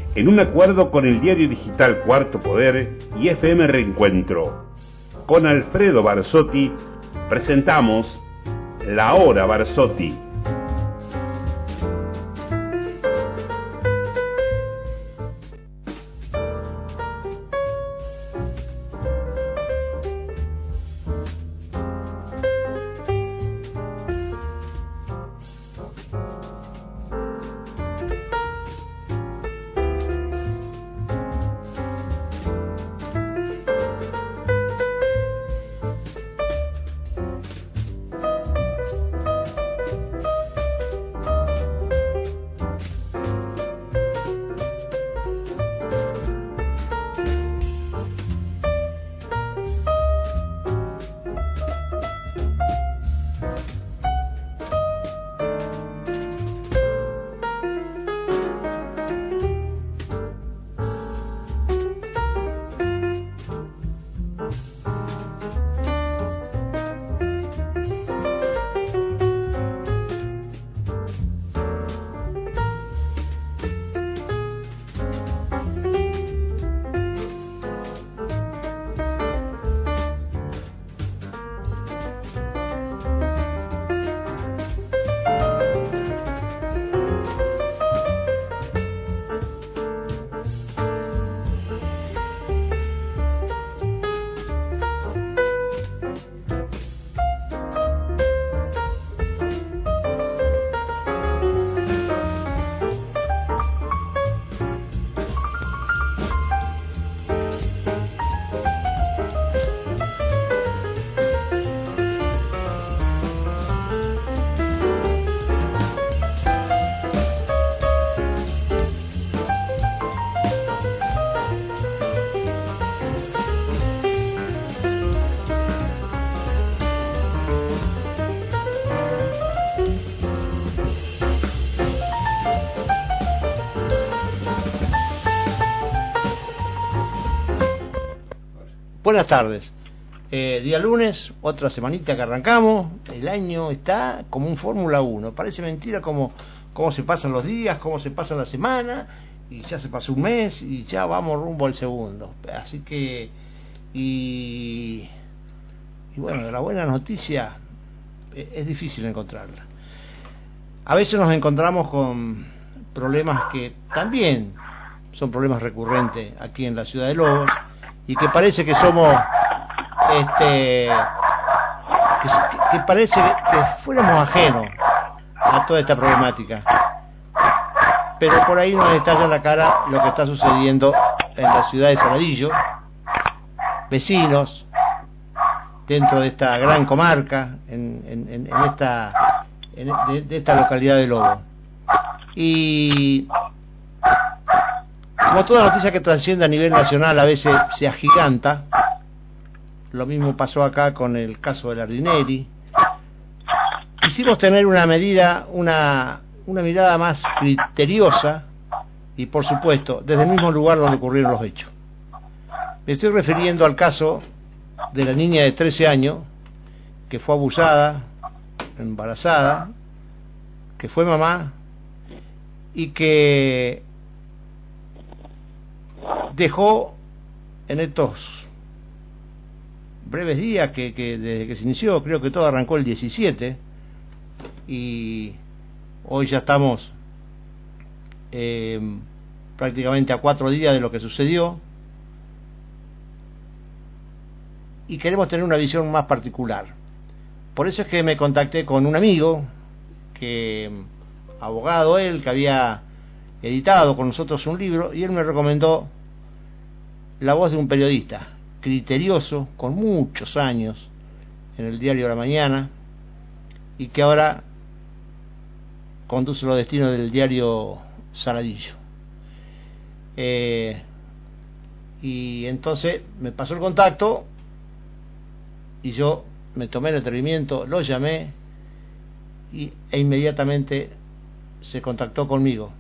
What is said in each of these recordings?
en un acuerdo con el diario digital Cuarto Poder y FM Reencuentro. Con Alfredo Barsotti presentamos La Hora Barsotti. Buenas tardes. Día lunes, otra semanita que arrancamos. El año está como un Fórmula 1. Parece mentira cómo se pasan los días, cómo se pasa la semana, y ya se pasó un mes y ya vamos rumbo al segundo. Así que, y bueno, la buena noticia es difícil encontrarla. A veces nos encontramos con problemas que también son problemas recurrentes aquí en la ciudad de Lobos, y que parece que somos que parece que fuéramos ajenos a toda esta problemática, pero por ahí nos estalla en la cara lo que está sucediendo en la ciudad de Saladillo, vecinos dentro de esta gran comarca, de esta localidad de Lobo. Y como toda noticia que trasciende a nivel nacional a veces se agiganta, lo mismo pasó acá con el caso del Ardineri. Quisimos tener una mirada más criteriosa y, por supuesto, desde el mismo lugar donde ocurrieron los hechos. Me estoy refiriendo al caso de la niña de 13 años que fue abusada, embarazada, que fue mamá y que dejó en estos breves días que desde que se inició, creo que todo arrancó el 17 y hoy ya estamos prácticamente a 4 días de lo que sucedió, y queremos tener una visión más particular. Por eso es que me contacté con un amigo, abogado él, que había editado con nosotros un libro, y él me recomendó la voz de un periodista criterioso, con muchos años en el diario La Mañana, y que ahora conduce los destinos del diario Saladillo. Y entonces me pasó el contacto y yo me tomé el atrevimiento, lo llamé e inmediatamente se contactó conmigo.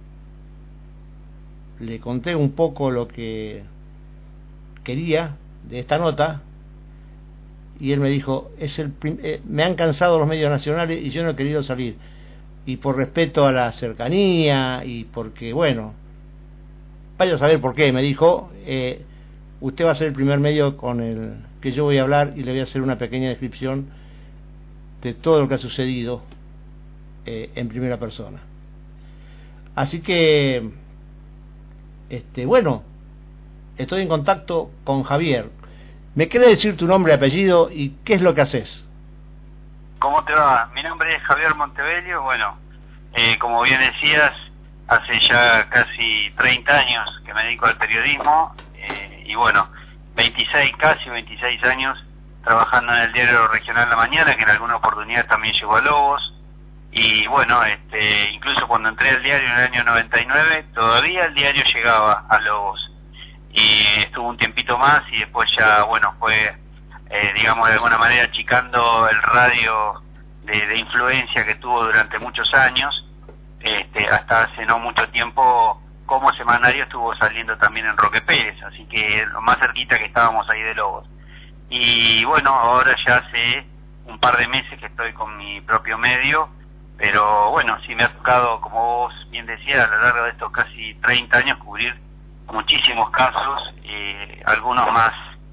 Le conté un poco lo que quería de esta nota y él me dijo, me han cansado los medios nacionales y yo no he querido salir, y por respeto a la cercanía y porque, bueno, vaya a saber por qué, me dijo, usted va a ser el primer medio con el que yo voy a hablar y le voy a hacer una pequeña descripción de todo lo que ha sucedido en primera persona. Así que, bueno, estoy en contacto con Javier. ¿Me quiere decir tu nombre y apellido y qué es lo que haces? ¿Cómo te va? Mi nombre es Javier Montebello. Bueno, como bien decías, hace ya casi 30 años que me dedico al periodismo y bueno, casi 26 años trabajando en el diario regional La Mañana, que en alguna oportunidad también llegó a Lobos. Y bueno, incluso cuando entré al diario en el año 99, todavía el diario llegaba a Lobos. Y estuvo un tiempito más y después ya, bueno, fue, digamos, de alguna manera achicando el radio de influencia que tuvo durante muchos años, hasta hace no mucho tiempo como semanario estuvo saliendo también en Roque Pérez, así que lo más cerquita que estábamos ahí de Lobos. Y bueno, ahora ya hace un par de meses que estoy con mi propio medio, pero bueno, sí me ha tocado, como vos bien decías, a lo largo de estos casi 30 años cubrir muchísimos casos, algunos más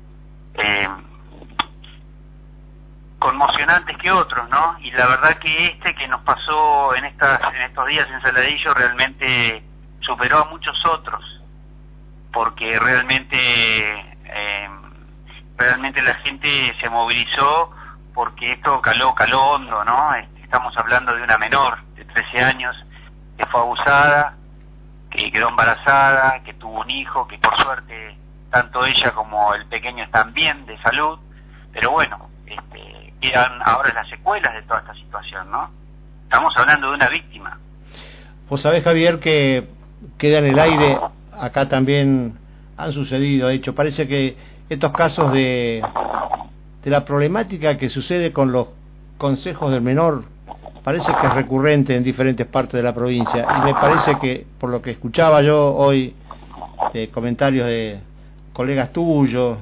conmocionantes que otros, ¿no? Y la verdad que que nos pasó en estos días en Saladillo realmente superó a muchos otros, porque realmente la gente se movilizó porque esto caló hondo, ¿no? Estamos hablando de una menor de 13 años que fue abusada, que quedó embarazada, que tuvo un hijo, que por suerte tanto ella como el pequeño están bien de salud, pero bueno, quedan ahora las secuelas de toda esta situación, ¿no? Estamos hablando de una víctima. Vos sabés, Javier, que queda en el aire, acá también han sucedido, de hecho, parece que estos casos de la problemática que sucede con los consejos del menor, parece que es recurrente en diferentes partes de la provincia, y me parece que, por lo que escuchaba yo hoy, comentarios de colegas tuyos,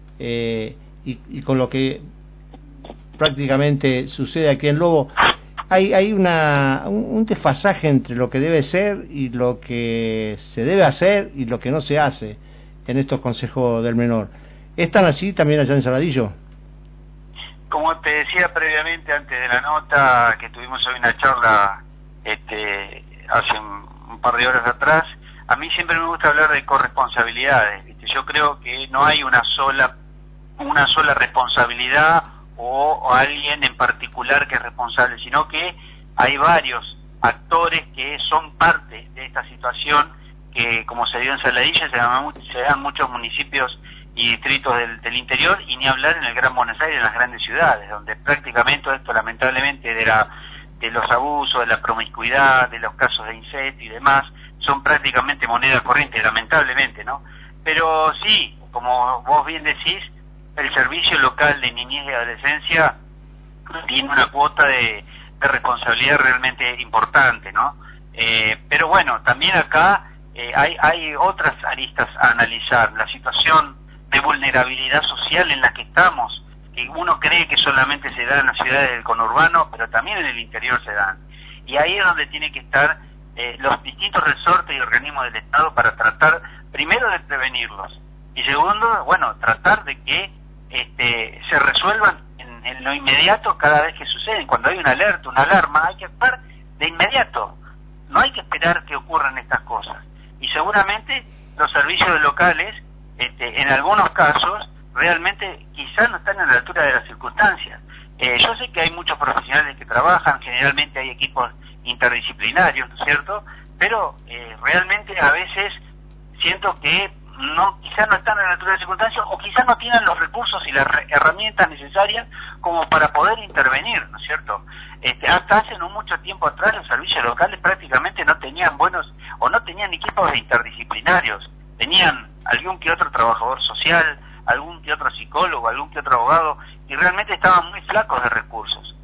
y con lo que prácticamente sucede aquí en Lobo, hay un desfasaje entre lo que debe ser y lo que se debe hacer y lo que no se hace en estos consejos del menor. ¿Es tan así también allá en Saladillo? Como te decía previamente, antes de la nota, que tuvimos hoy una charla hace un par de horas atrás, a mí siempre me gusta hablar de corresponsabilidades, ¿viste? Yo creo que no hay una sola responsabilidad o alguien en particular que es responsable, sino que hay varios actores que son parte de esta situación que, como se dio en Saladillo, se dan muchos municipios y distritos del interior, y ni hablar en el Gran Buenos Aires, en las grandes ciudades, donde prácticamente todo esto, lamentablemente, de los abusos, de la promiscuidad, de los casos de incesto y demás, son prácticamente moneda corriente, lamentablemente, ¿no? Pero sí, como vos bien decís, el Servicio Local de Niñez y Adolescencia tiene una cuota de responsabilidad realmente importante, ¿no? Pero bueno, también acá hay otras aristas a analizar. La situación de vulnerabilidad social en la que estamos, que uno cree que solamente se da en las ciudades del conurbano, pero también en el interior se dan. Y ahí es donde tienen que estar los distintos resortes y organismos del Estado para tratar, primero, de prevenirlos, y segundo, bueno, tratar de que se resuelvan en lo inmediato cada vez que suceden. Cuando hay una alerta, una alarma, hay que actuar de inmediato, no hay que esperar que ocurran estas cosas. Y seguramente los servicios locales, en algunos casos, realmente quizás no están a la altura de las circunstancias. Yo sé que hay muchos profesionales que trabajan, generalmente hay equipos interdisciplinarios, ¿no es cierto? Pero realmente a veces siento que quizás no están a la altura de las circunstancias, o quizás no tienen los recursos y las herramientas necesarias como para poder intervenir, ¿no es cierto? Hasta hace no mucho tiempo atrás los servicios locales prácticamente no tenían no tenían equipos interdisciplinarios, tenían algún que otro trabajador social, algún que otro psicólogo, algún que otro abogado, y realmente estaban muy flacos de recursos.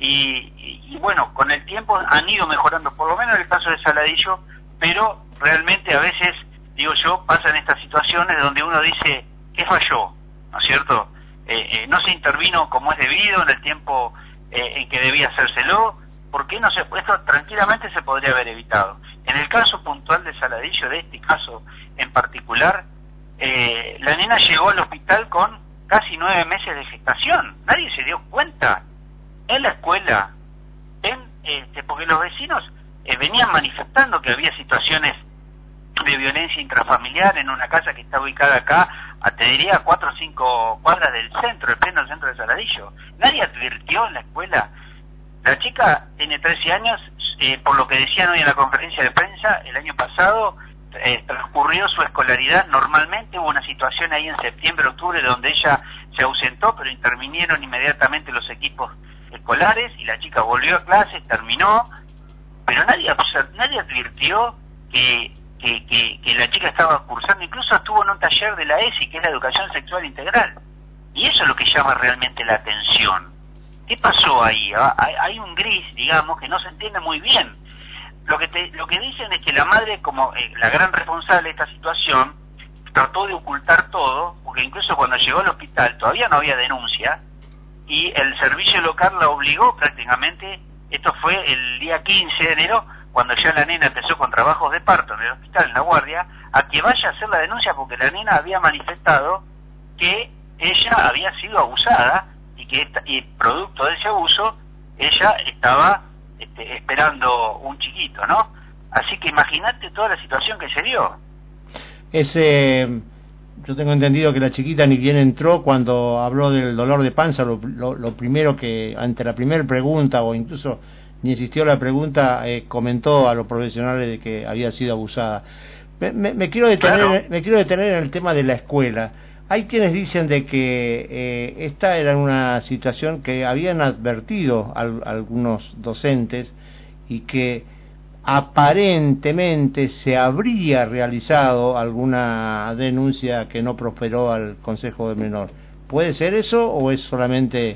Y bueno, con el tiempo han ido mejorando, por lo menos en el caso de Saladillo, pero realmente a veces, digo yo, pasan estas situaciones donde uno dice, ¿qué falló? ¿No es cierto? No se intervino como es debido en el tiempo en que debía hacérselo. ¿Por qué no esto tranquilamente se podría haber evitado? En el caso puntual de Saladillo, de este caso en particular, la nena llegó al hospital con casi 9 meses de gestación. Nadie se dio cuenta. En la escuela, porque los vecinos venían manifestando que había situaciones de violencia intrafamiliar en una casa que está ubicada acá, te diría 4 o 5 cuadras del centro, el pleno centro de Saladillo. Nadie advirtió en la escuela. La chica tiene 13 años, por lo que decían hoy en la conferencia de prensa, el año pasado transcurrió su escolaridad normalmente. Hubo una situación ahí en septiembre, octubre, donde ella se ausentó, pero intervinieron inmediatamente los equipos escolares y la chica volvió a clases, terminó, pero nadie advirtió que la chica estaba cursando. Incluso estuvo en un taller de la ESI, que es la educación sexual integral, y eso es lo que llama realmente la atención. ¿Qué pasó ahí? Hay un gris, digamos, que no se entiende muy bien. Lo que dicen es que la madre, como la gran responsable de esta situación, trató de ocultar todo, porque incluso cuando llegó al hospital todavía no había denuncia, y el servicio local la obligó prácticamente. Esto fue el día 15 de enero, cuando ya la nena empezó con trabajos de parto en el hospital, en la guardia, a que vaya a hacer la denuncia, porque la nena había manifestado que ella había sido abusada y que producto de ese abuso ella estaba esperando un chiquito, ¿no? Así que imagínate toda la situación que se dio. Yo tengo entendido que la chiquita ni bien entró, cuando habló del dolor de panza, lo primero que, ante la primera pregunta, o incluso ni existió la pregunta, comentó a los profesionales de que había sido abusada. Me quiero detener en el tema de la escuela. Hay quienes dicen de que esta era una situación que habían advertido algunos docentes, y que aparentemente se habría realizado alguna denuncia que no prosperó al Consejo de Menor. ¿Puede ser eso, o es solamente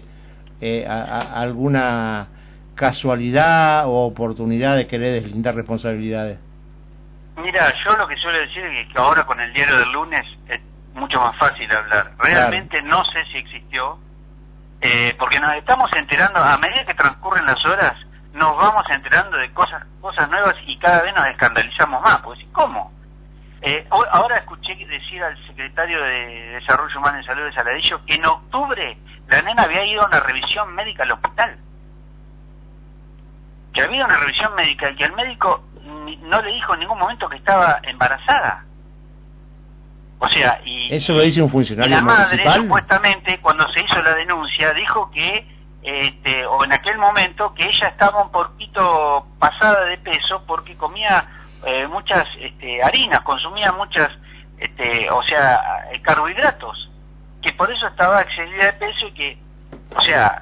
alguna casualidad o oportunidad de querer deslindar responsabilidades? Mira, yo lo que suelo decir es que ahora con el diario del lunes es mucho más fácil hablar. Realmente claro. No sé si existió, porque nos estamos enterando, a medida que transcurren las horas, nos vamos enterando de cosas nuevas, y cada vez nos escandalizamos más. Pues, ¿cómo? Ahora escuché decir al secretario de Desarrollo Humano y Salud de Saladillo que en octubre la nena había ido a una revisión médica al hospital. Que había una revisión médica y que el médico no le dijo en ningún momento que estaba embarazada. O sea, eso lo dice un funcionario la madre municipal. Supuestamente, cuando se hizo la denuncia, dijo que o en aquel momento, que ella estaba un poquito pasada de peso porque comía muchas harinas, consumía muchas carbohidratos, que por eso estaba excedida de peso, y que, o sea,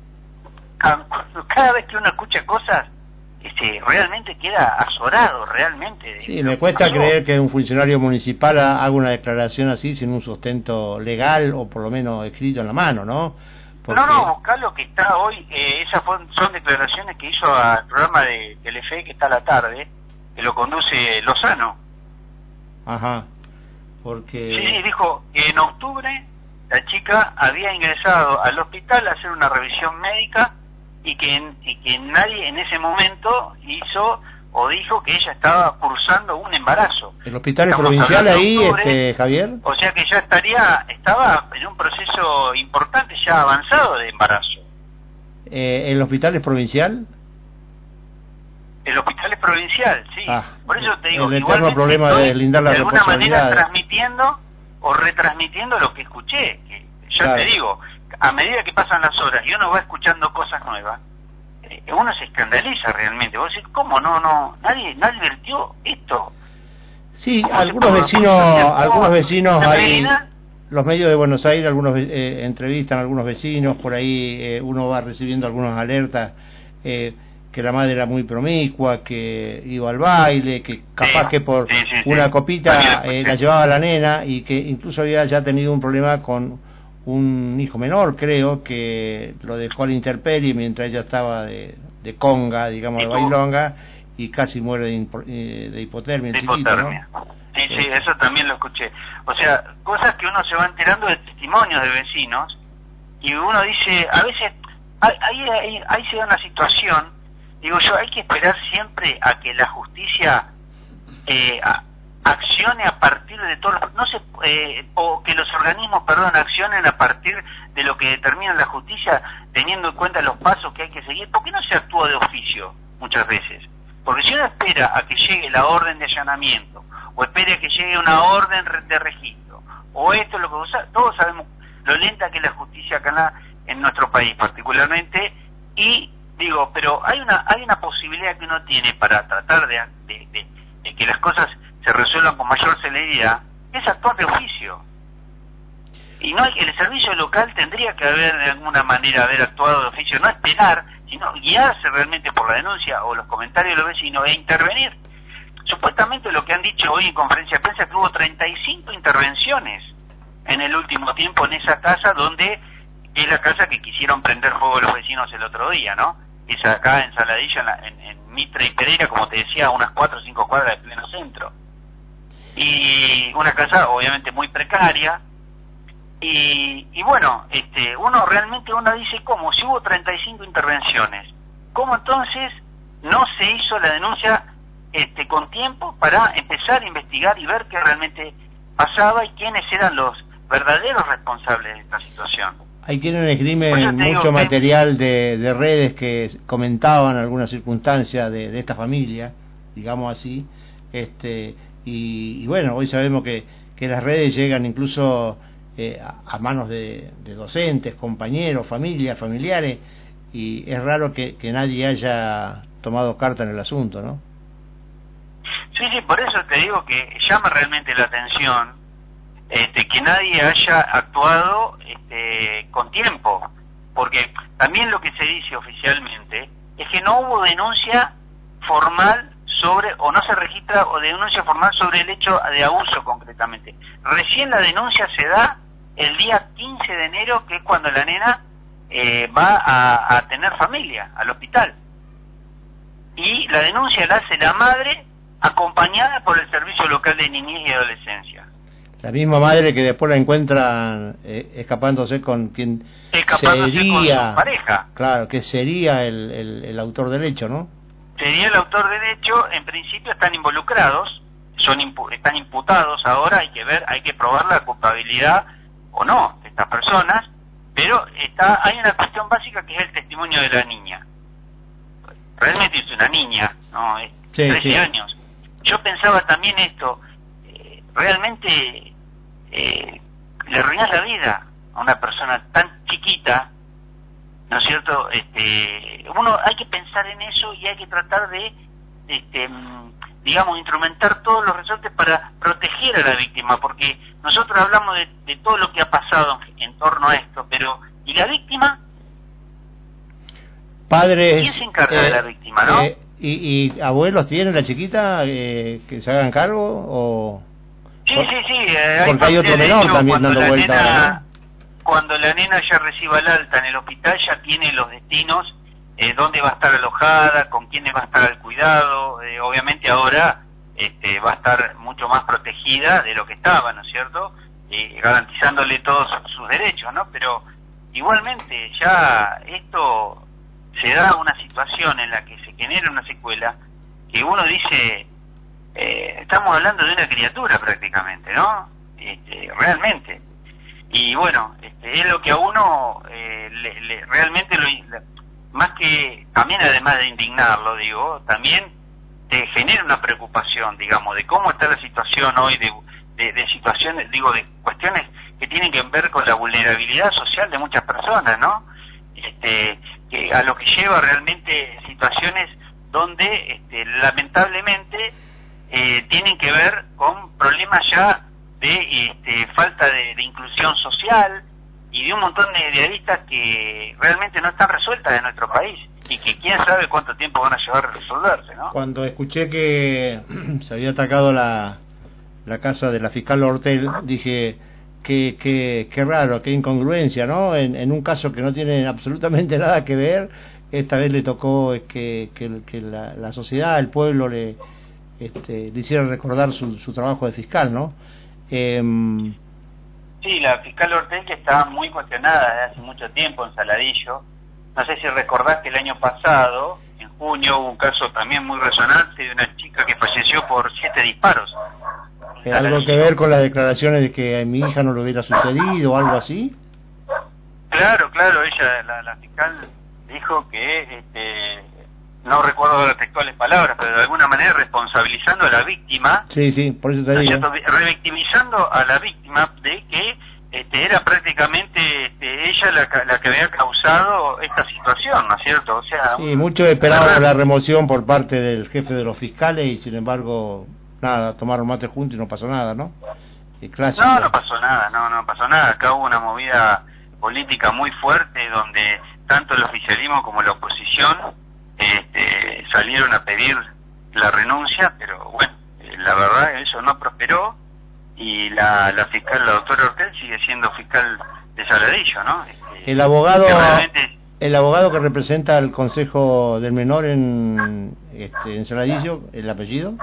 cada vez que uno escucha cosas, realmente queda azorado, realmente. Sí, me cuesta creer que un funcionario municipal haga una declaración así sin un sustento legal, o por lo menos escrito en la mano, ¿no? Porque... No, buscar lo que está hoy. Esas son declaraciones que hizo al programa de Telefe, que está a la tarde, que lo conduce Lozano. Ajá, porque... Sí, dijo que en octubre la chica había ingresado al hospital a hacer una revisión médica, y que nadie en ese momento hizo o dijo que ella estaba cursando un embarazo. ¿El hospital es provincial ahí, Javier? O sea que ya estaba en un proceso importante, ya avanzado de embarazo. ¿El hospital es provincial? El hospital es provincial, sí. Por eso te digo, el eterno problema de deslindar la responsabilidad. De alguna manera transmitiendo o retransmitiendo lo que escuché. Que ya claro. Te digo, a medida que pasan las horas y uno va escuchando cosas nuevas, uno se escandaliza realmente. Vos decís, ¿cómo nadie advirtió esto? Sí, algunos vecinos hay, los medios de Buenos Aires, algunos entrevistan a algunos vecinos, por ahí uno va recibiendo algunas alertas, que la madre era muy promiscua, que iba al baile, que capaz que por una copita la llevaba a la nena, y que incluso había ya tenido un problema con un hijo menor, creo, que lo dejó a la intemperie mientras ella estaba de conga, digamos, de bailonga, y casi muere de hipotermia. De hipotermia. ¿No? Sí, eso también lo escuché. O sea, cosas que uno se va enterando de testimonios de vecinos, y uno dice, a veces, ahí se da una situación, digo yo, hay que esperar siempre a que la justicia accione a partir de todo, no se, o que los organismos, accionen a partir de lo que determina la justicia, teniendo en cuenta los pasos que hay que seguir. ¿Por qué no se actúa de oficio muchas veces? Porque si uno espera a que llegue la orden de allanamiento, o espera a que llegue una orden de registro, o esto, lo que todos sabemos lo lenta que es la justicia acá en nuestro país particularmente, y digo, pero hay una posibilidad que uno tiene para tratar de que las cosas se resuelvan con mayor celeridad, es actuar de oficio. Y no el servicio local tendría que haber de alguna manera haber actuado de oficio, no esperar, sino guiarse realmente por la denuncia o los comentarios de los vecinos e intervenir. Supuestamente lo que han dicho hoy en conferencia de prensa es que hubo 35 intervenciones en el último tiempo en esa casa, donde es la casa que quisieron prender fuego los vecinos el otro día, ¿no? Es acá en Saladillo, en Mitre y Pereira, como te decía, a unas 4 o 5 cuadras de pleno centro. Y una casa obviamente muy precaria, y bueno, uno dice, ¿cómo? Si hubo 35 intervenciones, ¿cómo entonces no se hizo la denuncia con tiempo para empezar a investigar y ver qué realmente pasaba y quiénes eran los verdaderos responsables de esta situación? Ahí tienen escriben mucho material de redes que comentaban alguna circunstancia de esta familia, digamos así, y bueno, hoy sabemos que las redes llegan incluso a manos de docentes, compañeros, familiares, y es raro que nadie haya tomado carta en el asunto, ¿no? Sí, por eso te digo que llama realmente la atención que nadie haya actuado con tiempo, porque también lo que se dice oficialmente es que no hubo denuncia formal o no se registra o denuncia formal sobre el hecho de abuso concretamente. Recién la denuncia se da el día 15 de enero, que es cuando la nena va a tener familia al hospital, y la denuncia la hace la madre acompañada por el Servicio Local de Niñez y Adolescencia. La misma madre que después la encuentran escapándose con quien sería, con su pareja. Claro, que sería el autor del hecho, ¿no? Sería el autor del hecho. En principio están involucrados, están imputados ahora, hay que probar la culpabilidad o no de estas personas, pero hay una cuestión básica que es el testimonio de la niña. Realmente es una niña, ¿no? Es 13 años. Yo pensaba también esto, realmente le arruinas la vida a una persona tan chiquita, ¿no es cierto? Uno hay que pensar en eso y hay que tratar de, digamos, instrumentar todos los resortes para proteger a la víctima, porque nosotros hablamos de todo lo que ha pasado en torno a esto, pero ¿y la víctima? Padres, ¿quién se encarga de la víctima, no? ¿Y abuelos tienen la chiquita que se hagan cargo? O sí. Porque hay otro menor también dando vuelta, ¿no? Cuando la nena ya reciba el alta en el hospital, ya tiene los destinos, dónde va a estar alojada, con quiénes va a estar al cuidado. Obviamente ahora va a estar mucho más protegida de lo que estaba, ¿no es cierto? Garantizándole todos sus derechos, ¿no? Pero igualmente ya esto se da una situación en la que se genera una secuela que uno dice, estamos hablando de una criatura prácticamente, ¿no? Realmente. Y bueno, es lo que a uno realmente más que, también además de indignarlo, digo, también te genera una preocupación, digamos, de cómo está la situación hoy, de situaciones, digo, de cuestiones que tienen que ver con la vulnerabilidad social de muchas personas, ¿no? Que a lo que lleva realmente situaciones donde lamentablemente tienen que ver con problemas ya de falta de inclusión social y de un montón de aristas que realmente no están resueltas en nuestro país y que quién sabe cuánto tiempo van a llevar a resolverse, ¿no? Cuando escuché que se había atacado la casa de la fiscal Hortel, dije qué raro, qué incongruencia, ¿no? En un caso que no tiene absolutamente nada que ver, esta vez le tocó que la sociedad, el pueblo le hiciera recordar su trabajo de fiscal, ¿no? Sí, la fiscal Hortel, que estaba muy cuestionada desde hace mucho tiempo en Saladillo. No sé si recordás que el año pasado, en junio hubo un caso también muy resonante de una chica que falleció por 7 disparos. ¿Algo que ver con las declaraciones de que a mi hija no le hubiera sucedido o algo así? Claro, ella, la fiscal dijo que, no recuerdo las textuales palabras, pero de alguna manera responsabilizando a la víctima. Sí, por eso te digo. Revictimizando a la víctima de que era prácticamente ella la que había causado esta situación, ¿no es cierto? O sea, sí, muchos esperaban la remoción por parte del jefe de los fiscales y sin embargo, nada, tomaron mate juntos y no pasó nada, ¿no? Clásico. No pasó nada, no pasó nada. Acá hubo una movida política muy fuerte donde tanto el oficialismo como la oposición salieron a pedir la renuncia, pero bueno, la verdad eso no prosperó y la fiscal, la doctora Ortel, sigue siendo fiscal de Saladillo, ¿no? El abogado realmente... el abogado que representa al Consejo del Menor en Saladillo, ¿el apellido?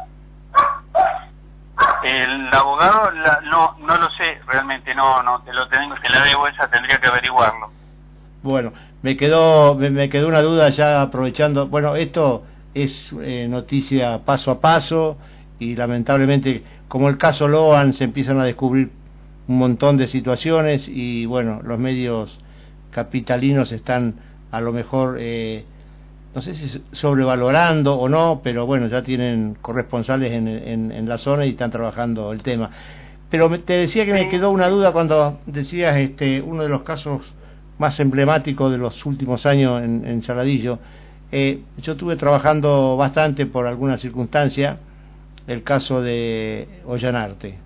El abogado, no lo sé, realmente no te la debo esa, tendría que averiguarlo. Bueno, me quedó una duda ya aprovechando. Bueno, esto es noticia paso a paso y lamentablemente, como el caso Loan, se empiezan a descubrir un montón de situaciones y bueno, los medios capitalinos están a lo mejor, no sé si sobrevalorando o no, pero bueno, ya tienen corresponsales en la zona y están trabajando el tema. Pero te decía que me quedó una duda cuando decías uno de los casos más emblemáticos de los últimos años en Saladillo. Yo estuve trabajando bastante por alguna circunstancia el caso de Ollanarte.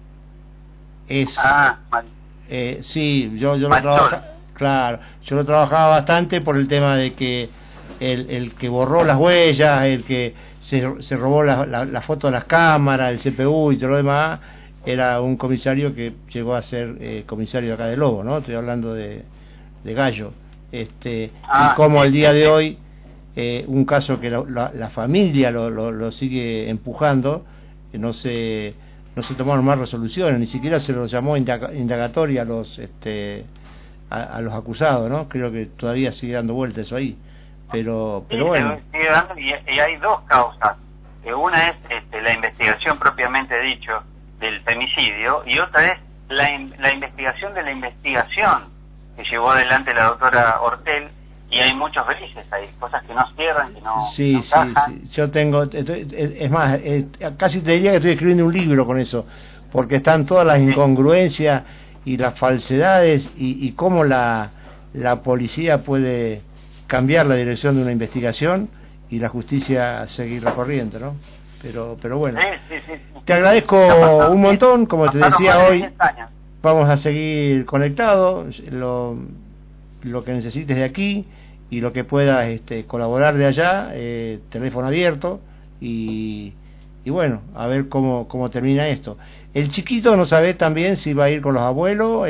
Sí, yo lo trabajaba, claro, yo lo trabajaba bastante por el tema de que el que borró las huellas, el que se robó la foto de las cámaras, el CPU y todo lo demás, era un comisario que llegó a ser comisario de acá de Lobo, ¿no? Estoy hablando de Gallo. Y como al día de hoy, un caso que la familia lo sigue empujando, que no se tomaron más resoluciones, ni siquiera se los llamó indagatoria a los acusados, ¿no? Creo que todavía sigue dando vueltas eso ahí. Pero bueno. Sigue dando, y hay dos causas. Una es la investigación propiamente dicho del femicidio, y otra es la investigación de la investigación que llevó adelante la doctora Ortel, y hay muchos grises, hay cosas que no cierran, que no sí. Yo tengo, es más, casi te diría que estoy escribiendo un libro con eso, porque están todas las incongruencias y las falsedades y cómo la policía puede cambiar la dirección de una investigación y la justicia seguir la corriente, ¿no? Pero bueno, sí. Te agradezco un montón, como te decía hoy, vamos a seguir conectados, lo que necesites de aquí y lo que puedas colaborar de allá, teléfono abierto y bueno, a ver cómo termina esto. El chiquito no sabe también si va a ir con los abuelos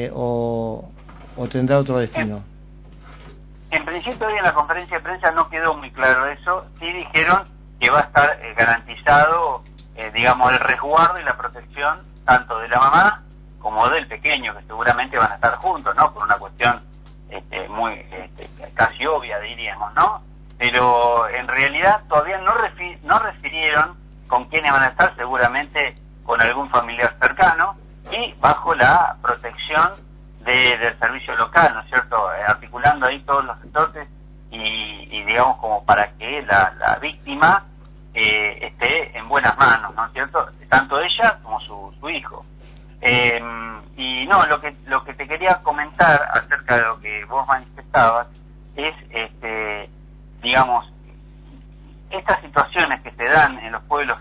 o tendrá otro destino. En principio hoy en la conferencia de prensa no quedó muy claro eso, sí dijeron que va a estar garantizado, digamos, el resguardo y la protección tanto de la mamá como del pequeño, que seguramente van a estar juntos, ¿no? Por una cuestión muy casi obvia, diríamos, ¿no? Pero en realidad todavía no refirieron con quiénes van a estar, seguramente con algún familiar cercano y bajo la protección del servicio local, ¿no es cierto? Articulando ahí todos los sectores y digamos como para que la víctima esté en buenas manos, ¿no es cierto? Tanto ella como su hijo. Y no, lo que te quería comentar acerca de lo que vos manifestabas es, digamos, estas situaciones que se dan en los pueblos,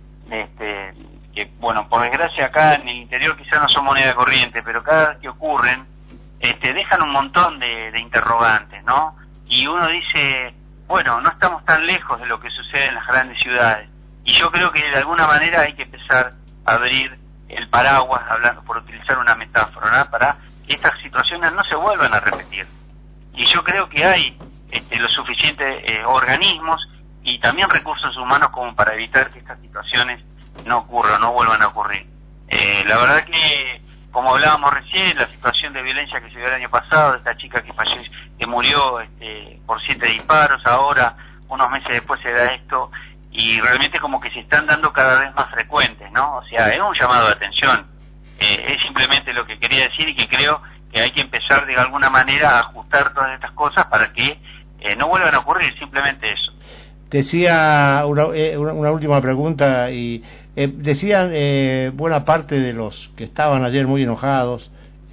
que bueno, por desgracia acá en el interior quizás no son moneda corriente, pero cada vez que ocurren, dejan un montón de interrogantes, ¿no? Y uno dice, bueno, no estamos tan lejos de lo que sucede en las grandes ciudades, y yo creo que de alguna manera hay que empezar a abrir el paraguas, hablando por utilizar una metáfora, ¿no? Para que estas situaciones no se vuelvan a repetir. Y yo creo que hay los suficientes organismos y también recursos humanos como para evitar que estas situaciones no ocurran, no vuelvan a ocurrir. La verdad que, como hablábamos recién, la situación de violencia que se dio el año pasado, de esta chica que murió por 7 disparos, ahora unos meses después se da esto, y realmente como que se están dando cada vez más frecuentes, ¿no? O sea, es un llamado de atención. Es simplemente lo que quería decir, y que creo que hay que empezar de alguna manera a ajustar todas estas cosas para que no vuelvan a ocurrir, simplemente eso. Decía una última pregunta, y decían buena parte de los que estaban ayer muy enojados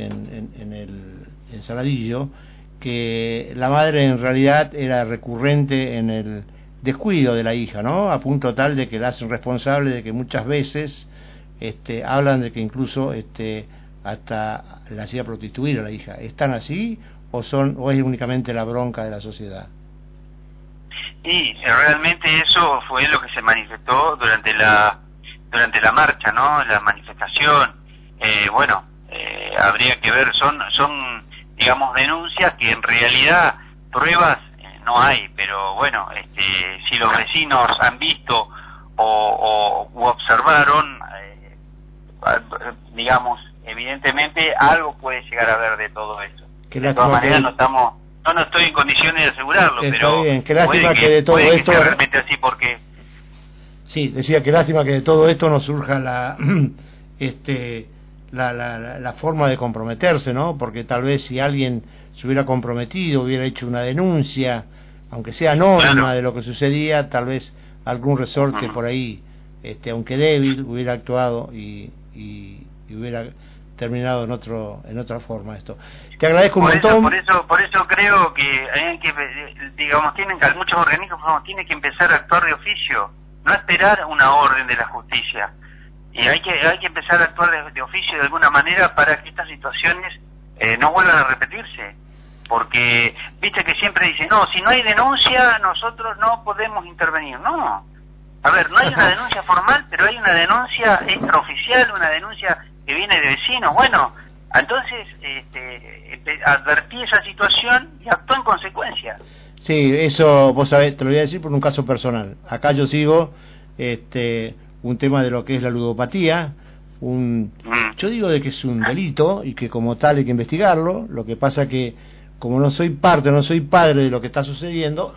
en Saladillo, que la madre en realidad era recurrente en el descuido de la hija, ¿no? A punto tal de que la hacen responsable de que muchas veces hablan de que incluso hasta la hacía prostituir a la hija. ¿Están así o es únicamente la bronca de la sociedad? Y realmente eso fue lo que se manifestó durante la marcha, ¿no? La manifestación. Habría que ver, son digamos denuncias que en realidad pruebas no hay, pero bueno, si los vecinos han visto o observaron, digamos, evidentemente algo puede llegar a ver de todo eso. De todas maneras no estoy en condiciones de asegurarlo, pero bien. Qué lástima que de todo esto realmente así, porque sí, decía que lástima que de todo esto no surja la forma de comprometerse, ¿no? Porque tal vez si alguien se hubiera comprometido, hubiera hecho una denuncia, aunque sea anónima, claro, de lo que sucedía, tal vez algún resorte por ahí, aunque débil, hubiera actuado y hubiera terminado en otra forma esto. Te agradezco un montón. Por eso creo que digamos, muchos organismos tienen que empezar a actuar de oficio, no esperar una orden de la justicia. Y hay que empezar a actuar de oficio de alguna manera para que estas situaciones no vuelvan a repetirse. Porque, viste que siempre dicen, no, si no hay denuncia, nosotros no podemos intervenir. No. A ver, no hay una denuncia formal, pero hay una denuncia extraoficial, una denuncia que viene de vecinos. Bueno, entonces advertí esa situación y actuó en consecuencia. Sí, eso, vos sabés, te lo voy a decir por un caso personal. Acá yo sigo un tema de lo que es la ludopatía, yo digo de que es un delito y que como tal hay que investigarlo. Lo que pasa que como no soy padre de lo que está sucediendo,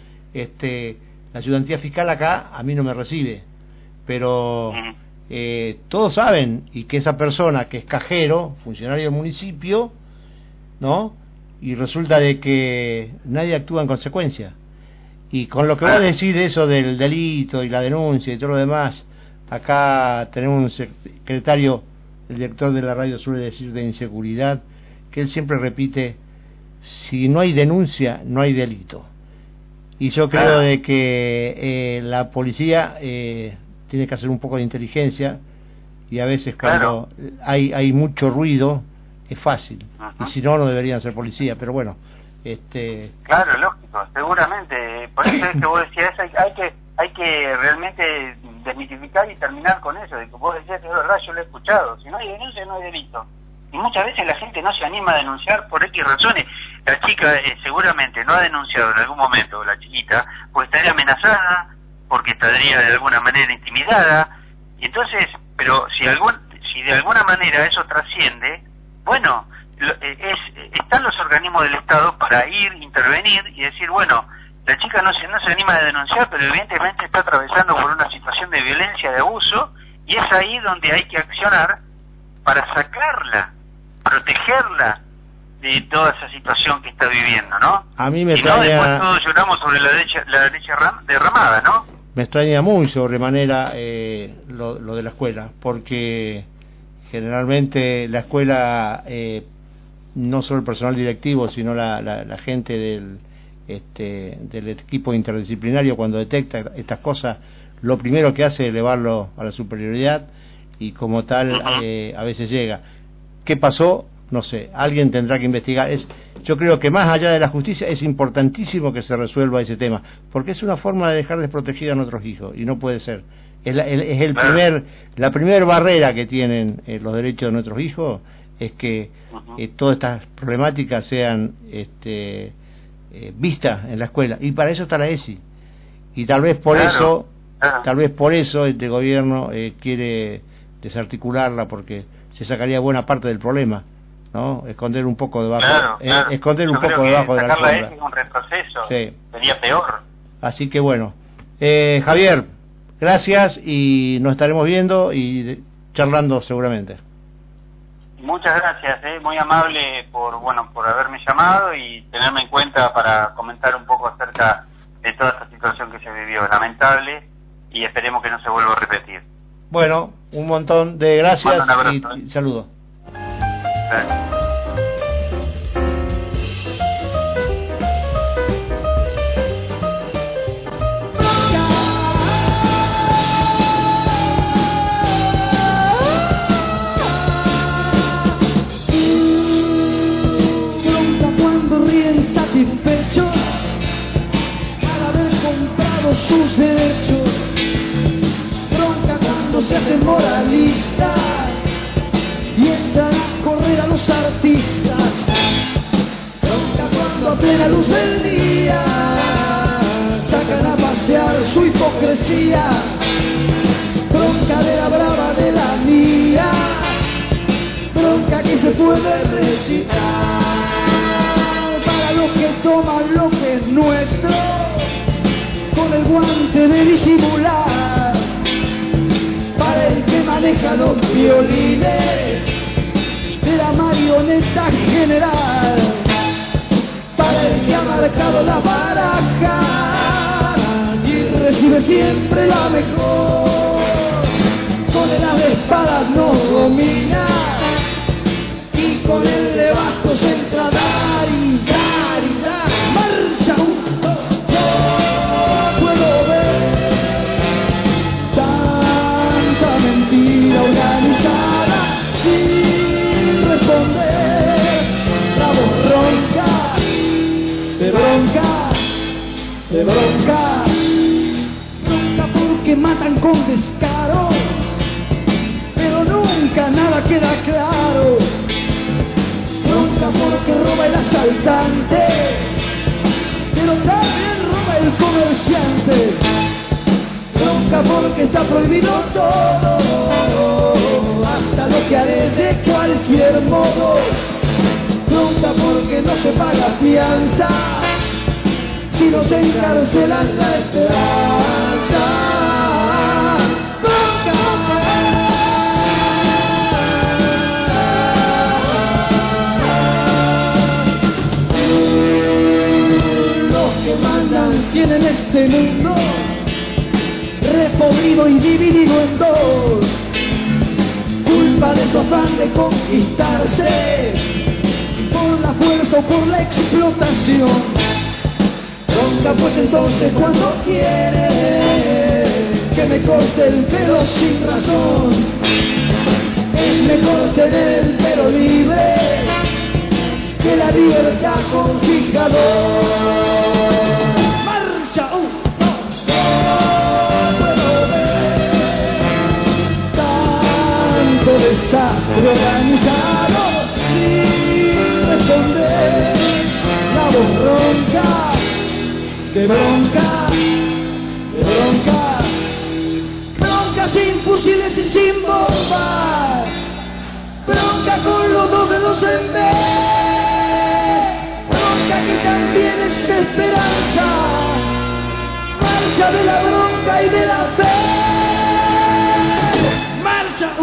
la ayudantía fiscal acá a mí no me recibe, pero todos saben, y que esa persona que es cajero, funcionario del municipio, ¿no? Y resulta de que nadie actúa en consecuencia. Y con lo que vos decís de eso del delito y la denuncia y todo lo demás, acá tenemos un secretario, el director de la radio suele decir de inseguridad, que él siempre repite, si no hay denuncia, no hay delito. Y yo creo de que la policía tiene que hacer un poco de inteligencia, y a veces cuando hay mucho ruido es fácil, y si no, no deberían ser policía, pero bueno. Claro, lógico, seguramente. Por eso es que vos decías, hay que realmente desmitificar y terminar con eso, de que vos decías, es verdad, yo lo he escuchado, si no hay denuncia, no hay delito. Y muchas veces la gente no se anima a denunciar por X razones. La chica seguramente no ha denunciado en algún momento, la chiquita, pues estaría amenazada, porque estaría de alguna manera intimidada, y entonces, pero si de alguna manera eso trasciende, bueno, están los organismos del Estado para intervenir y decir, bueno, la chica no se anima a denunciar, pero evidentemente está atravesando por una situación de violencia, de abuso, y es ahí donde hay que accionar para sacarla, protegerla de toda esa situación que está viviendo, ¿no? A mí me extraña... después todos lloramos sobre la leche derramada, ¿no? Me extraña muy sobremanera lo de la escuela, porque generalmente la escuela, no solo el personal directivo, sino la gente del equipo interdisciplinario, cuando detecta estas cosas, lo primero que hace es elevarlo a la superioridad, y como tal a veces llega. ¿Qué pasó? No sé, alguien tendrá que investigar. Yo creo que más allá de la justicia es importantísimo que se resuelva ese tema, porque es una forma de dejar desprotegida a nuestros hijos, y no puede ser. Es la primer barrera que tienen los derechos de nuestros hijos, es que todas estas problemáticas sean vistas en la escuela, y para eso está la ESI, y tal vez por eso este gobierno quiere desarticularla, porque se sacaría buena parte del problema, ¿no? Esconder un poco debajo, esconder un poco debajo de la alfombra. Es un retroceso, sí. Sería peor. Así que bueno, Javier, gracias y nos estaremos viendo y charlando seguramente. Muchas gracias, muy amable por haberme llamado y tenerme en cuenta para comentar un poco acerca de toda esta situación que se vivió, lamentable, y esperemos que no se vuelva a repetir. Bueno, un montón de gracias y saludos. Gracias. Satisfechos al haber comprado sus derechos, bronca cuando se hacen moralistas y entran a correr a los artistas, bronca cuando a plena luz del día sacan a pasear su hipocresía, bronca de la brava de la mía, bronca que se puede recitar. Los que toman lo que es nuestro con el guante de disimular, para el que maneja los violines de la marioneta general, para el que ha marcado la baraja y recibe siempre la mejor, con el as de espadas nos domina y con el de bastos entra a dar y dar. Marcha no puedo ver tanta mentira organizada sin responder. La voz ronca de bronca, de bronca, bronca porque matan con descaro, pero nunca nada queda claro. Bronca porque roba el asaltante, pero también roba el comerciante. Bronca porque está prohibido todo, hasta lo que haré de cualquier modo. Bronca porque no se paga fianza, si no se encarcelan la esperanza. Tienen este mundo repodrido y dividido en dos, culpa de su afán de conquistarse por la fuerza o por la explotación. Bronca pues entonces cuando quiere que me corte el pelo sin razón, es mejor tener el pelo libre que la libertad con fijador. Desastre organizado sin responder. La voz ronca de bronca, de bronca, bronca sin fusiles y sin bombas, bronca con los dos dedos en B, bronca que también es esperanza, marcha de la bronca y de la fe, marcha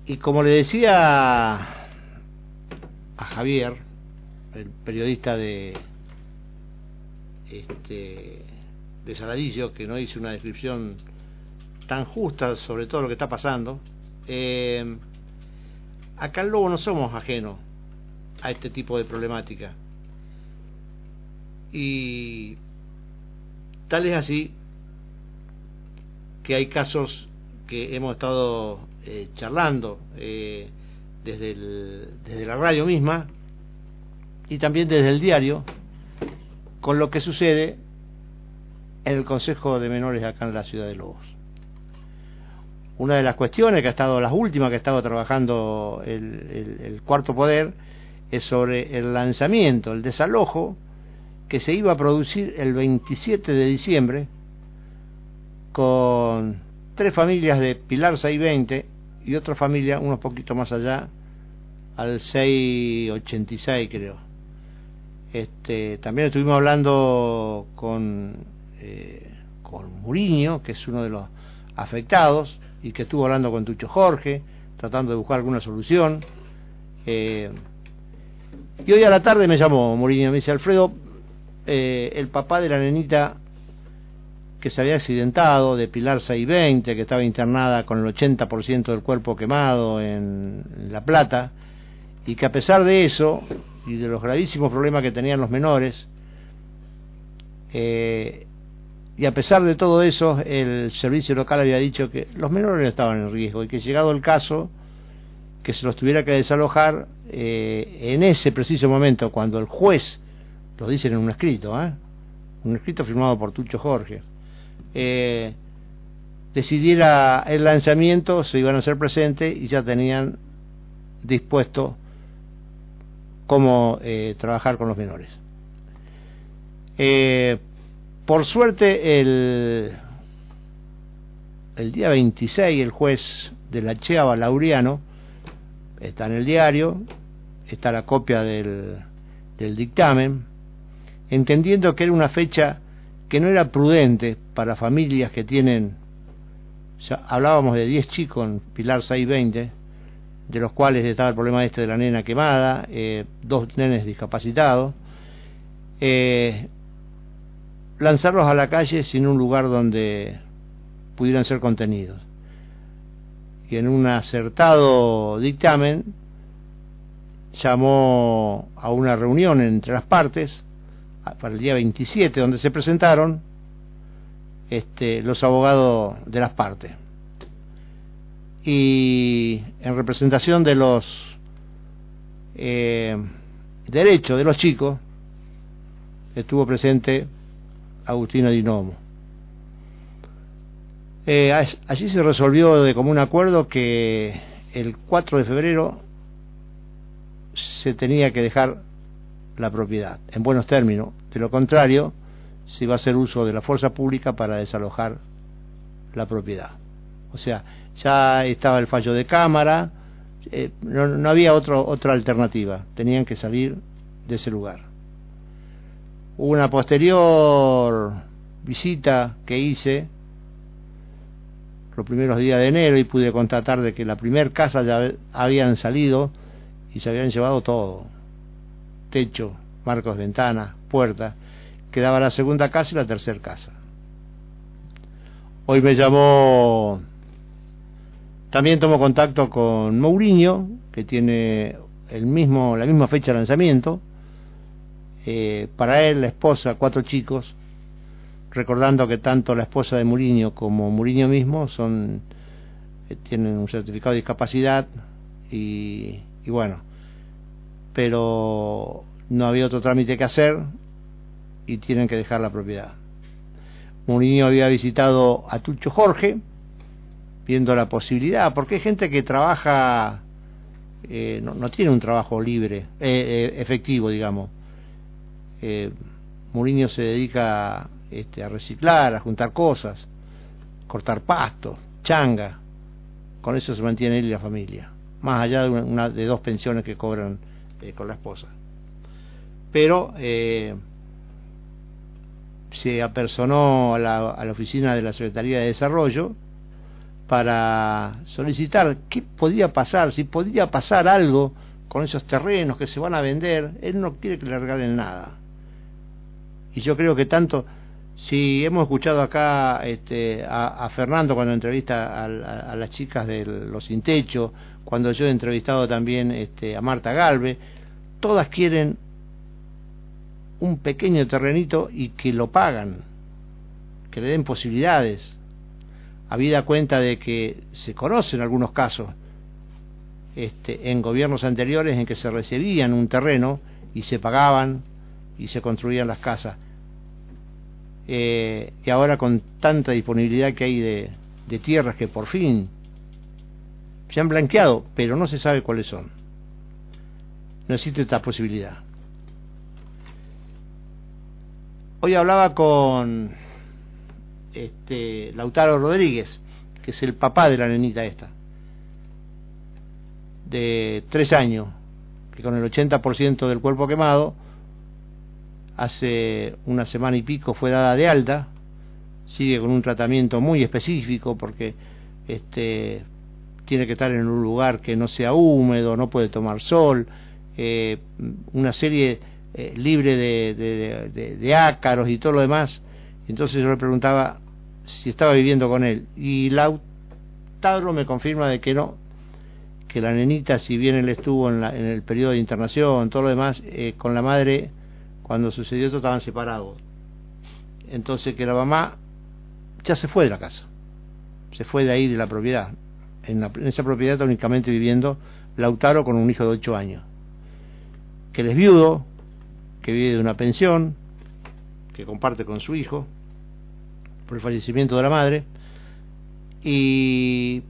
Y como le decía a Javier, el periodista de Saladillo, que no hizo una descripción tan justa sobre todo lo que está pasando, acá en Lobo no somos ajenos a este tipo de problemática, y tal es así que hay casos que hemos estado charlando desde la radio misma y también desde el diario, con lo que sucede en el Consejo de Menores acá en la ciudad de Lobos. Una de las cuestiones que ha estado, las últimas que ha estado trabajando el Cuarto Poder, es sobre el lanzamiento, el desalojo que se iba a producir el 27 de diciembre con 3 familias de Pilar 620 y otra familia unos poquito más allá, al 686 creo. También estuvimos hablando con Muriño, que es uno de los afectados, y que estuvo hablando con Tucho Jorge, tratando de buscar alguna solución. Y hoy a la tarde me llamó Muriño, me dice: Alfredo, el papá de la nenita que se había accidentado, de Pilar 620, que estaba internada con el 80% del cuerpo quemado en La Plata, y que a pesar de eso y de los gravísimos problemas que tenían los menores, y a pesar de todo eso, el servicio local había dicho que los menores no estaban en riesgo y que, llegado el caso, que se los tuviera que desalojar en ese preciso momento, cuando el juez, lo dicen en un escrito firmado por Tucho Jorge, decidiera el lanzamiento, se iban a hacer presentes y ya tenían dispuesto cómo trabajar con los menores. Por suerte el día 26 el juez de la Cheava, Laureano, está en el diario, está la copia del dictamen, entendiendo que era una fecha que no era prudente para familias que tienen, ya hablábamos de 10 chicos en Pilar 620, de los cuales estaba el problema de la nena quemada, 2 nenes discapacitados, lanzarlos a la calle sin un lugar donde pudieran ser contenidos. Y en un acertado dictamen llamó a una reunión entre las partes para el día 27, donde se presentaron los abogados de las partes, y en representación de los derechos de los chicos estuvo presente Agustino Dinomo. Allí se resolvió de común acuerdo que el 4 de febrero se tenía que dejar la propiedad en buenos términos, de lo contrario se iba a hacer uso de la fuerza pública para desalojar la propiedad. O sea, ya estaba el fallo de cámara, no había otra alternativa, tenían que salir de ese lugar. Hubo una posterior visita que hice los primeros días de enero y pude constatar de que la primer casa ya habían salido y se habían llevado todo: techo, marcos, ventanas, puertas. Quedaba la segunda casa y la tercera casa. Hoy me llamó, también tomó contacto con Mourinho, que tiene la misma fecha de lanzamiento. Para él, la esposa, 4 chicos, recordando que tanto la esposa de Mourinho como Mourinho mismo tienen un certificado de discapacidad y bueno, pero no había otro trámite que hacer y tienen que dejar la propiedad. Mourinho había visitado a Tucho Jorge viendo la posibilidad, porque hay gente que trabaja, no tiene un trabajo libre, efectivo, digamos. Mourinho se dedica a reciclar, a juntar cosas, cortar pastos, changa. Con eso se mantiene él y la familia, más allá de 2 pensiones que cobran con la esposa. Pero se apersonó a la oficina de la Secretaría de Desarrollo para solicitar qué podía pasar, si podía pasar algo con esos terrenos que se van a vender. Él no quiere que le regalen nada. Y yo creo que tanto, si hemos escuchado acá a Fernando cuando entrevista a las chicas de Los Sin Techo, cuando yo he entrevistado también a Marta Galve, todas quieren un pequeño terrenito y que lo pagan, que le den posibilidades, habida cuenta de que se conocen algunos casos en gobiernos anteriores en que se recibían un terreno y se pagaban y se construían las casas, y ahora con tanta disponibilidad que hay de tierras que por fin se han blanqueado, pero no se sabe cuáles son, no existe esta posibilidad. Hoy hablaba con Lautaro Rodríguez, que es el papá de la nenita esta, de 3 años, que con el 80% del cuerpo quemado, hace una semana y pico fue dada de alta, sigue con un tratamiento muy específico porque tiene que estar en un lugar que no sea húmedo, no puede tomar sol, una serie libre de ácaros y todo lo demás. Entonces yo le preguntaba si estaba viviendo con él, y Lautaro me confirma de que no, que la nenita, si bien él estuvo en el periodo de internación, todo lo demás, con la madre, cuando sucedió esto estaban separados. Entonces que la mamá ya se fue de la casa, se fue de ahí, de la propiedad. En esa propiedad está únicamente viviendo Lautaro con un hijo de 8 años, que él es viudo, que vive de una pensión que comparte con su hijo por el fallecimiento de la madre, y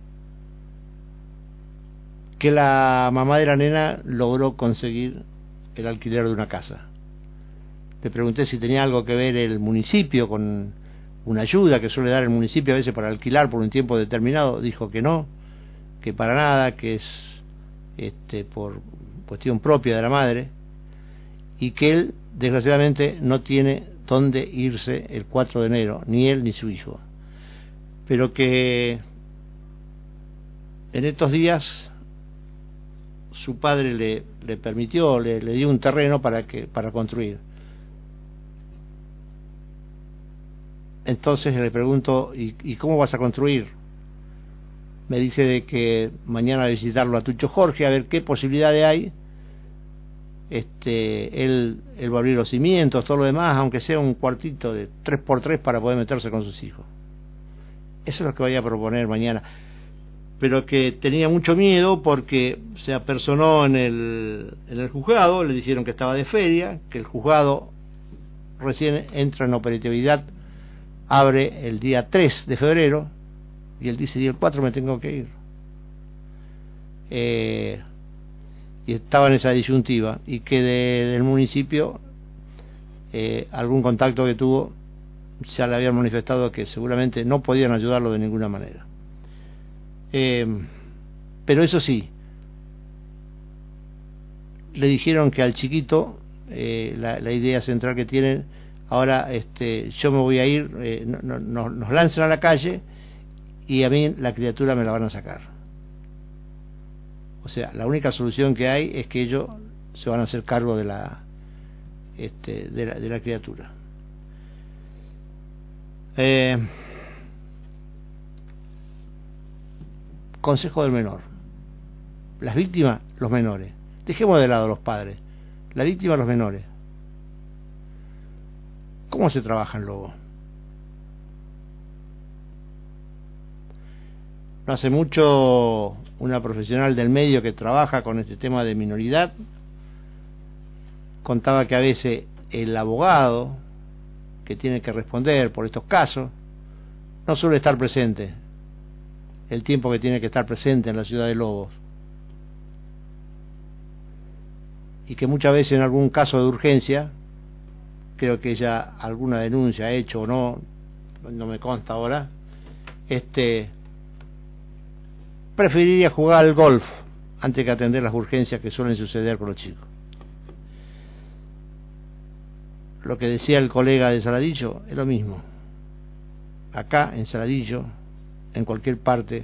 que la mamá de la nena logró conseguir el alquiler de una casa. Le pregunté si tenía algo que ver el municipio con una ayuda que suele dar el municipio a veces para alquilar por un tiempo determinado. Dijo que no, que para nada, que es por cuestión propia de la madre, y que él desgraciadamente no tiene dónde irse el 4 de enero, ni él ni su hijo, pero que en estos días su padre le permitió, le dio un terreno para construir. Entonces le pregunto, ¿y cómo vas a construir? Me dice de que mañana a visitarlo a Tucho Jorge a ver qué posibilidades hay. Él va a abrir los cimientos, todo lo demás, aunque sea un cuartito de 3x3 para poder meterse con sus hijos. Eso es lo que voy a proponer mañana. Pero que tenía mucho miedo porque se apersonó en el juzgado, le dijeron que estaba de feria, que el juzgado recién entra en operatividad, abre el día 3 de febrero, y él dice, y el 4 me tengo que ir. Y estaba en esa disyuntiva, y que del municipio algún contacto que tuvo ya le habían manifestado que seguramente no podían ayudarlo de ninguna manera. Pero eso sí, le dijeron que al chiquito la idea central que tienen ahora, yo me voy a ir, nos lanzan a la calle y a mí la criatura me la van a sacar. O sea, la única solución que hay es que ellos se van a hacer cargo de la criatura. Consejo del menor. Las víctimas, los menores. Dejemos de lado los padres. La víctima, los menores. ¿Cómo se trabaja en Lobo? No hace mucho una profesional del medio que trabaja con este tema de minoridad contaba que a veces el abogado que tiene que responder por estos casos no suele estar presente el tiempo que tiene que estar presente en la ciudad de Lobos, y que muchas veces en algún caso de urgencia, creo que ella alguna denuncia ha hecho o no me consta ahora, preferiría jugar al golf antes que atender las urgencias que suelen suceder con los chicos. Lo que decía el colega de Saladillo es lo mismo. Acá en Saladillo en cualquier parte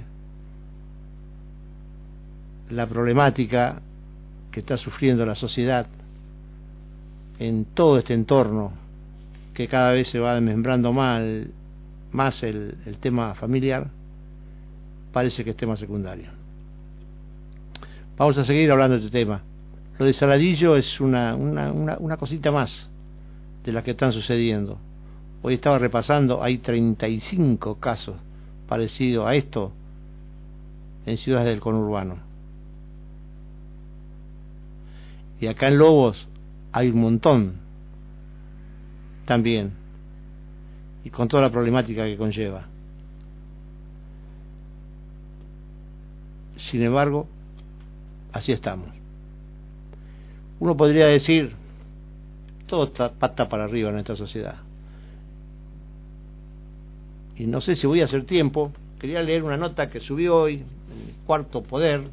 la problemática que está sufriendo la sociedad en todo este entorno que cada vez se va desmembrando más el tema familiar, parece que es tema secundario. Vamos a seguir hablando de este tema. Lo de Saladillo es una cosita más de las que están sucediendo. Hoy estaba repasando, hay 35 casos parecidos a esto en ciudades del conurbano. Y acá en Lobos hay un montón también, y con toda la problemática que conlleva. Sin embargo, así estamos. Uno podría decir, todo está pata para arriba en esta sociedad. Y no sé si voy a hacer tiempo, quería leer una nota que subió hoy, en el Cuarto Poder,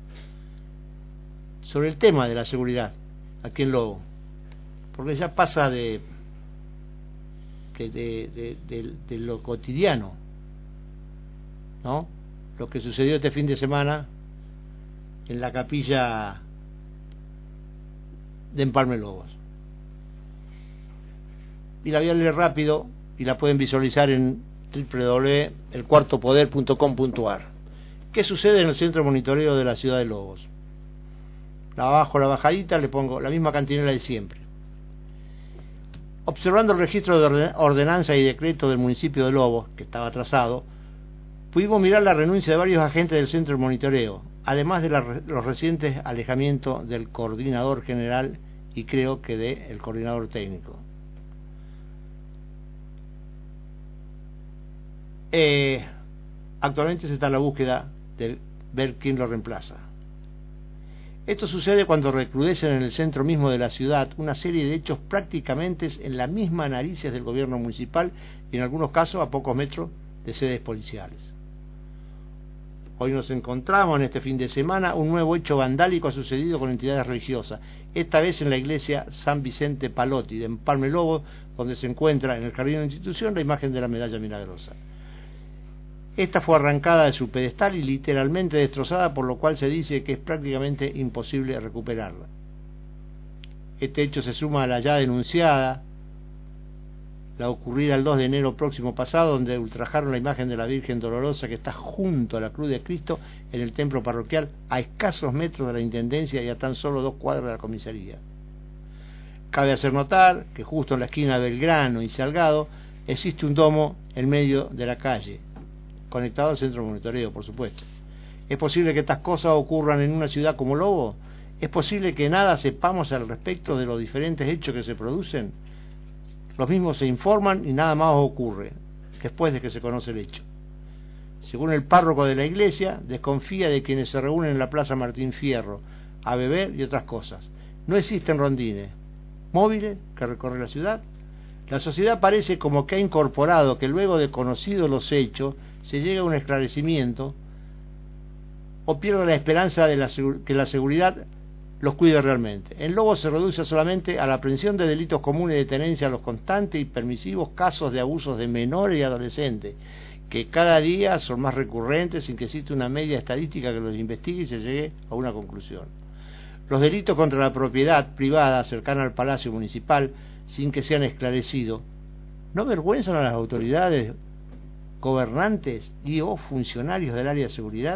sobre el tema de la seguridad aquí en Lobo, porque ya pasa de lo cotidiano, ¿no? Lo que sucedió este fin de semana en la capilla de Empalme Lobos. Y la voy a leer rápido y la pueden visualizar en www.elcuartopoder.com.ar. ¿Qué sucede en el centro de monitoreo de la ciudad de Lobos? Abajo la bajadita le pongo la misma cantinela de siempre. Observando el registro de ordenanza y decreto del municipio de Lobos, que estaba atrasado, pudimos mirar la renuncia de varios agentes del centro de monitoreo, además de los recientes alejamientos del coordinador general y creo que del coordinador técnico. Actualmente se está en la búsqueda de ver quién lo reemplaza. Esto sucede cuando recrudecen en el centro mismo de la ciudad una serie de hechos prácticamente en la misma narices del gobierno municipal y en algunos casos a pocos metros de sedes policiales. Hoy nos encontramos en este fin de semana, un nuevo hecho vandálico ha sucedido con entidades religiosas, esta vez en la iglesia San Vicente Palotti de Empalme Lobos, donde se encuentra en el jardín de la institución la imagen de la medalla milagrosa. Esta fue arrancada de su pedestal y literalmente destrozada, por lo cual se dice que es prácticamente imposible recuperarla. Este hecho se suma a la ya denunciada, la ocurrida el 2 de enero próximo pasado, donde ultrajaron la imagen de la Virgen Dolorosa que está junto a la Cruz de Cristo en el templo parroquial, a escasos metros de la Intendencia y a tan solo 2 cuadras de la comisaría. Cabe hacer notar que justo en la esquina de Belgrano y Salgado existe un domo en medio de la calle, conectado al centro de monitoreo, por supuesto. ¿Es posible que estas cosas ocurran en una ciudad como Lobo? ¿Es posible que nada sepamos al respecto de los diferentes hechos que se producen? Los mismos se informan y nada más ocurre después de que se conoce el hecho. Según el párroco de la iglesia, desconfía de quienes se reúnen en la Plaza Martín Fierro a beber y otras cosas. No existen rondines móviles que recorren la ciudad. La sociedad parece como que ha incorporado que luego de conocidos los hechos se llega a un esclarecimiento o pierde la esperanza de que la seguridad los cuide realmente. En Lobo se reduce solamente a la aprehensión de delitos comunes de tenencia a los constantes y permisivos casos de abusos de menores y adolescentes, que cada día son más recurrentes sin que exista una media estadística que los investigue y se llegue a una conclusión. Los delitos contra la propiedad privada cercana al Palacio Municipal, sin que sean esclarecidos, ¿no avergüenzan a las autoridades gobernantes y o funcionarios del área de seguridad?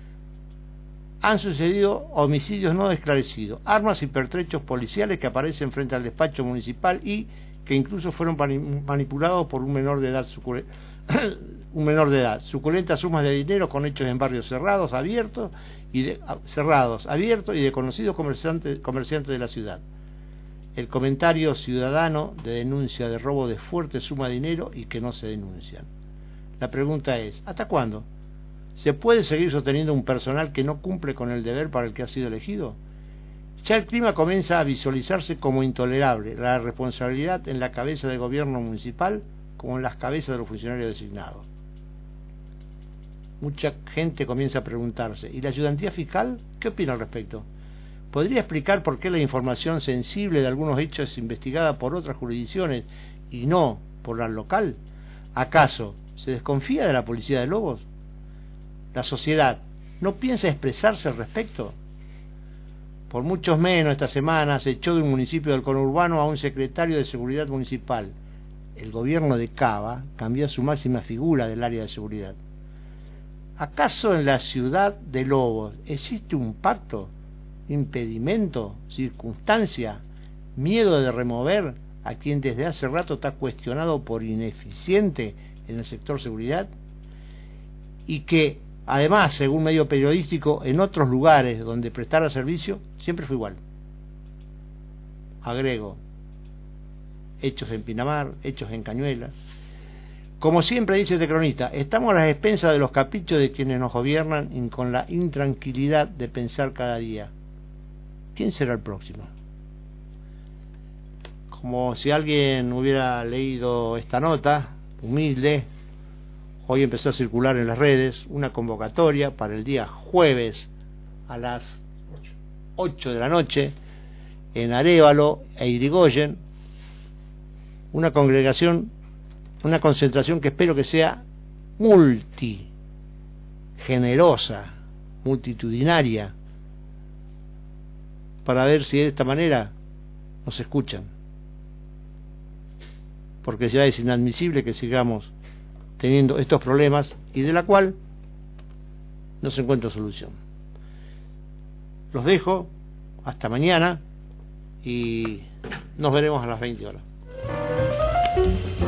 Han sucedido homicidios no esclarecidos, armas y pertrechos policiales que aparecen frente al despacho municipal y que incluso fueron manipulados por un menor de edad, suculentas sumas de dinero con hechos en barrios cerrados, abiertos y de conocidos comerciantes de la ciudad. El comentario ciudadano de denuncia de robo de fuerte suma de dinero y que no se denuncian. La pregunta es, ¿hasta cuándo? ¿Se puede seguir sosteniendo un personal que no cumple con el deber para el que ha sido elegido? Ya el clima comienza a visualizarse como intolerable, la responsabilidad en la cabeza del gobierno municipal como en las cabezas de los funcionarios designados. Mucha gente comienza a preguntarse, ¿y la ayudantía fiscal? ¿Qué opina al respecto? ¿Podría explicar por qué la información sensible de algunos hechos es investigada por otras jurisdicciones y no por la local? ¿Acaso se desconfía de la policía de Lobos? la sociedad, no piensa expresarse al respecto. Por muchos menos, esta semana se echó de un municipio del conurbano a un secretario de seguridad municipal. El gobierno de Cava cambió a su máxima figura del área de seguridad. ¿Acaso en la ciudad de Lobos existe un pacto, impedimento, circunstancia, miedo de remover a quien desde hace rato está cuestionado por ineficiente en el sector seguridad? Y que, además, según medio periodístico, en otros lugares donde prestara servicio, siempre fue igual. Agrego, hechos en Pinamar, hechos en Cañuelas. Como siempre dice este cronista, estamos a las expensas de los caprichos de quienes nos gobiernan y con la intranquilidad de pensar cada día, ¿quién será el próximo? Como si alguien hubiera leído esta nota, humilde, hoy empezó a circular en las redes una convocatoria para el día jueves a las 8 de la noche en Arévalo e Irigoyen, una concentración que espero que sea generosa, multitudinaria, para ver si de esta manera nos escuchan, porque ya es inadmisible que sigamos teniendo estos problemas y de la cual no se encuentra solución. Los dejo hasta mañana y nos veremos a las 20 horas.